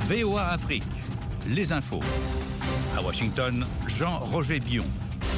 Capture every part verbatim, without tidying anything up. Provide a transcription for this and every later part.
V O A Afrique, les infos. À Washington, Jean-Roger Bion.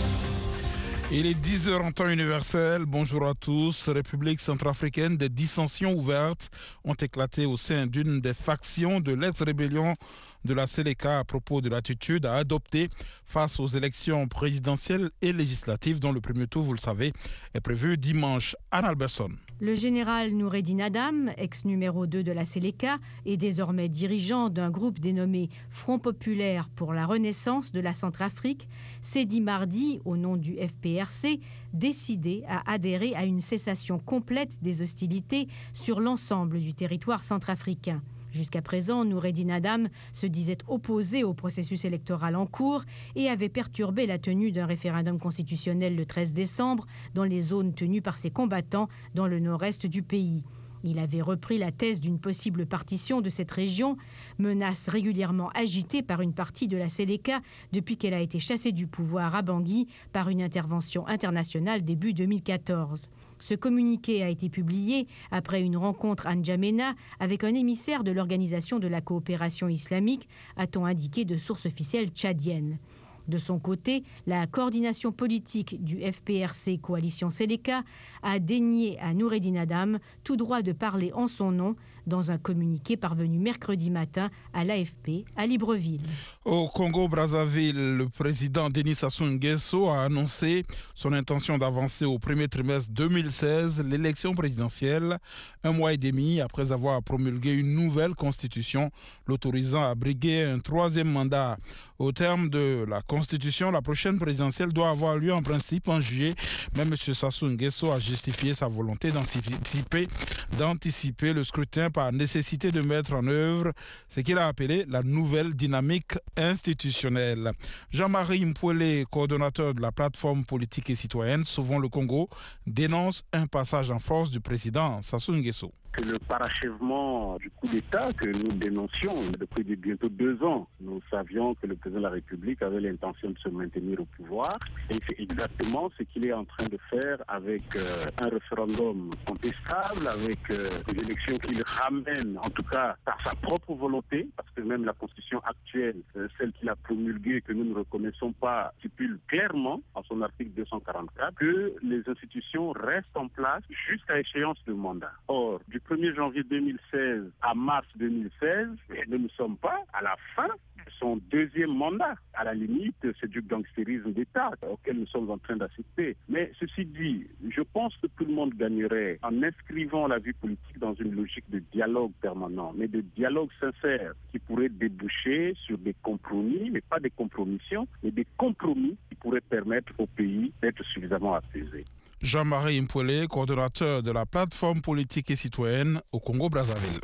Il est dix heures en temps universel. Bonjour à tous. République centrafricaine, des dissensions ouvertes ont éclaté au sein d'une des factions de l'ex-rébellion de la Séléka à propos de l'attitude à adopter face aux élections présidentielles et législatives dont le premier tour, vous le savez, est prévu dimanche. Anne Alberson. Le général Noureddine Adam, ex-numéro deux de la Séléka et désormais dirigeant d'un groupe dénommé Front populaire pour la renaissance de la Centrafrique, s'est dit mardi, au nom du F P R C, décidé à adhérer à une cessation complète des hostilités sur l'ensemble du territoire centrafricain. Jusqu'à présent, Noureddine Adam se disait opposé au processus électoral en cours et avait perturbé la tenue d'un référendum constitutionnel le treize décembre dans les zones tenues par ses combattants dans le nord-est du pays. Il avait repris la thèse d'une possible partition de cette région, menace régulièrement agitée par une partie de la Séléka depuis qu'elle a été chassée du pouvoir à Bangui par une intervention internationale début deux mille quatorze. Ce communiqué a été publié après une rencontre à N'Djamena avec un émissaire de l'Organisation de la coopération islamique, a-t-on indiqué de sources officielles tchadiennes. De son côté, la coordination politique du F P R C Coalition Séléka a dénié à Noureddine Adam tout droit de parler en son nom dans un communiqué parvenu mercredi matin à l'A F P à Libreville. Au Congo-Brazzaville, le président Denis Sassou Nguesso a annoncé son intention d'avancer au premier trimestre deux mille seize l'élection présidentielle, un mois et demi après avoir promulgué une nouvelle constitution l'autorisant à briguer un troisième mandat. Au terme de la Constitution, la prochaine présidentielle doit avoir lieu en principe en juillet, mais M. Sassou Nguesso a justifié sa volonté d'anticiper, d'anticiper le scrutin par nécessité de mettre en œuvre ce qu'il a appelé la nouvelle dynamique institutionnelle. Jean-Marie Mpouélé, coordonnateur de la plateforme politique et citoyenne Sauvons le Congo, dénonce un passage en force du président Sassou Nguesso. C'est le parachèvement du coup d'État que nous dénoncions depuis bientôt deux ans. Nous savions que le président de la République avait l'intention de se maintenir au pouvoir et c'est exactement ce qu'il est en train de faire avec euh, un référendum contestable, avec euh, une élection qu'il ramène en tout cas par sa propre volonté, parce que même la constitution actuelle, euh, celle qu'il a promulguée, que nous ne reconnaissons pas, stipule clairement en son article deux cent quarante-quatre que les institutions restent en place jusqu'à échéance de mandat. Or, du premier janvier deux mille seize à mars deux mille seize, nous ne sommes pas à la fin de son deuxième mandat. À la limite, c'est du gangstérisme d'État auquel nous sommes en train d'assister. Mais ceci dit, je pense que tout le monde gagnerait en inscrivant la vie politique dans une logique de dialogue permanent, mais de dialogue sincère qui pourrait déboucher sur des compromis, mais pas des compromissions, mais des compromis qui pourraient permettre au pays d'être suffisamment apaisé. Jean-Marie Mpouélé, coordonnateur de la plateforme politique et citoyenne au Congo-Brazzaville.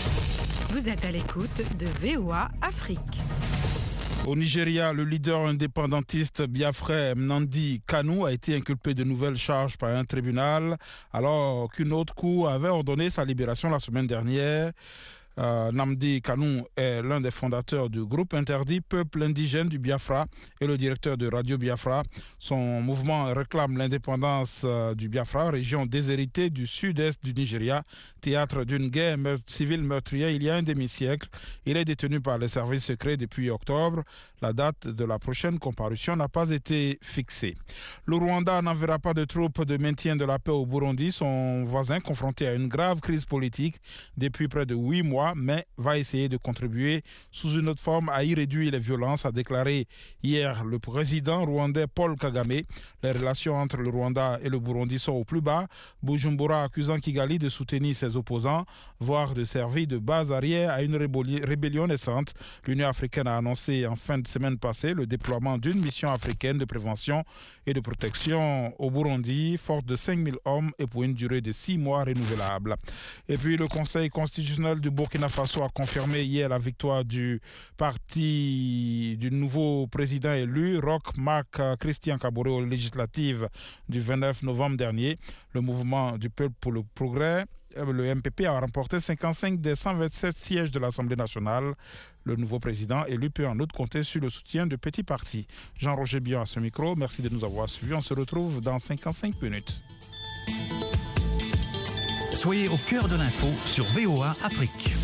Vous êtes à l'écoute de V O A Afrique. Au Nigeria, le leader indépendantiste biafrais Nnamdi Kanu a été inculpé de nouvelles charges par un tribunal alors qu'une autre cour avait ordonné sa libération la semaine dernière. Euh, Nnamdi Kanu est l'un des fondateurs du groupe interdit Peuple indigène du Biafra et le directeur de Radio Biafra. Son mouvement réclame l'indépendance euh, du Biafra, région déshéritée du sud-est du Nigeria, théâtre d'une guerre meurt- civile meurtrière il y a un demi-siècle. Il est détenu par les services secrets depuis octobre. La date de la prochaine comparution n'a pas été fixée. Le Rwanda n'enverra pas de troupes de maintien de la paix au Burundi, son voisin confronté à une grave crise politique depuis près de huit mois, mais va essayer de contribuer sous une autre forme à y réduire les violences, a déclaré hier le président rwandais Paul Kagame. Les relations entre le Rwanda et le Burundi sont au plus bas, Bujumbura accusant Kigali de soutenir ses opposants, voire de servir de base arrière à une rébellion naissante. L'Union africaine a annoncé en fin de semaine passée le déploiement d'une mission africaine de prévention et de protection au Burundi, forte de cinq mille hommes et pour une durée de six mois renouvelable. Et puis le Conseil constitutionnel du Burkina Faso a confirmé hier la victoire du parti du nouveau président élu, Roch Marc Christian Kaboré, aux législatives du vingt-neuf novembre dernier. Le mouvement du peuple pour le progrès, le M P P, a remporté cinquante-cinq des cent vingt-sept sièges de l'Assemblée nationale. Le nouveau président élu peut en outre compter sur le soutien de petits partis. Jean-Roger Bion à ce micro. Merci de nous avoir suivis. On se retrouve dans cinquante-cinq minutes. Soyez au cœur de l'info sur V O A Afrique.